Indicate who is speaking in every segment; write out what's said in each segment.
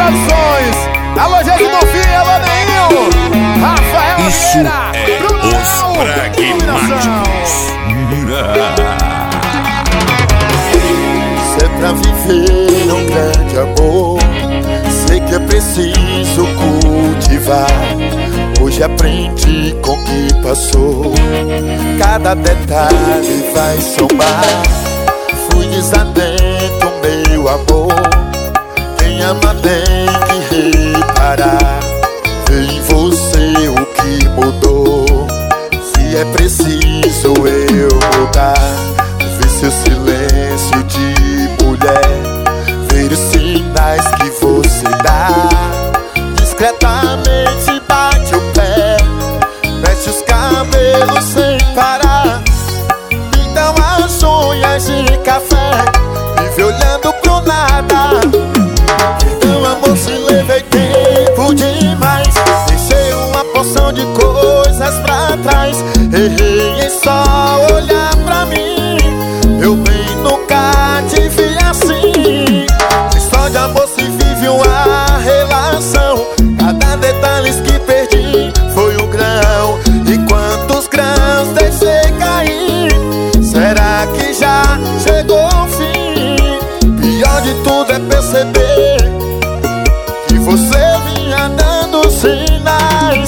Speaker 1: Produções. Alô, Jesus do Fim, alô, Neinho, Rafael
Speaker 2: Isso
Speaker 1: Oliveira, Bruno
Speaker 2: é os pragmáticos.
Speaker 3: Se é pra viver um grande amor, sei que é preciso cultivar. Hoje aprendi com o que passou, cada detalhe vai somar. Fui desatento, meu amor, quem ama tem que reparar. Vê em você o que mudou, se é preciso eu mudar. Vê seu silêncio de mulher, ver os sinais que você dá. Discretamente bate o pé, mexe os cabelos sem parar. Então as unhas de café, vive olhando pro nada. Então amor, se levei tempo demais, deixei uma porção de coisas pra trás. Errei em só olhar pra mim, meu bem, nunca te vi assim. Só de amor se vive uma relação, cada detalhe que perdi foi um grão. E quantos grãos deixei cair, será que já chegou o fim? Pior de tudo é perceber que você vinha dando sinais,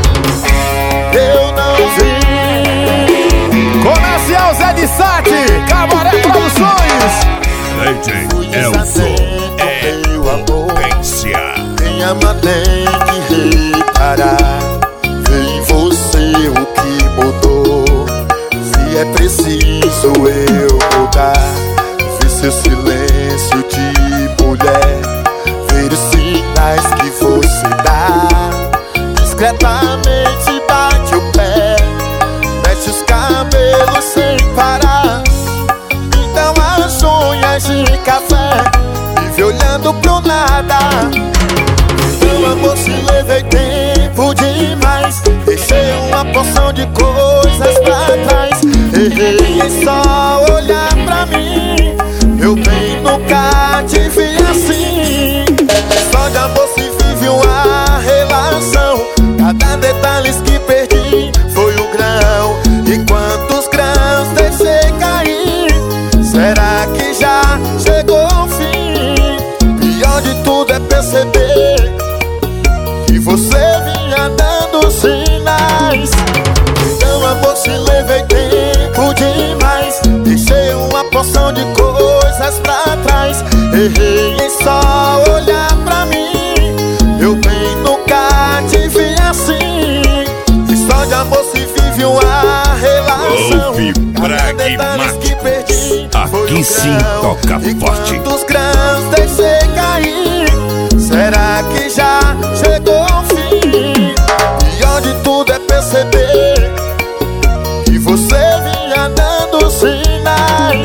Speaker 3: eu não vi.
Speaker 1: Comercial Zé de Sati, Cabaré Produções.
Speaker 2: Legend Elfo é potência.
Speaker 3: Quem ama tem que reparar. Vê em você o que mudou, se é preciso eu mudar. Vê seu silêncio de mulher, ver os sinais que você dá. Discretamente bate o pé, mexe os cabelos sem parar. Então as unhas de café, vive olhando pro nada. Então amor, se levei tempo demais, deixei uma porção de coisas pra trás. Errei em só olhar pra mim, meu bem, nunca te vi assim. Só de amor se vive uma relação, cada detalhe que perdi foi um grão. E quantos grãos deixei cair, será que já chegou o fim? Pior de tudo é perceber que você vinha dando sinais. Então amor, se levei tempo demais, deixei uma porção de coisas pra trás. Errei em só olhar pra mim, meu bem, nunca te vi assim. E só de amor se vive uma relação,
Speaker 2: Ouve
Speaker 3: detalhes que perdi foi
Speaker 2: aqui
Speaker 3: um
Speaker 2: sim
Speaker 3: grão.
Speaker 2: toca
Speaker 3: E
Speaker 2: forte.
Speaker 3: quantos grãos deixei cair, será que já chegou o fim? Pior de tudo é perceber que você vinha dando sinais,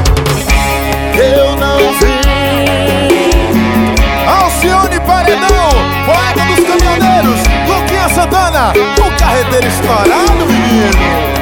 Speaker 3: eu não vi.
Speaker 1: Alcione Paredão, poeta dos caminhoneiros, Luquinha Santana, o carreteiro estourado, menino.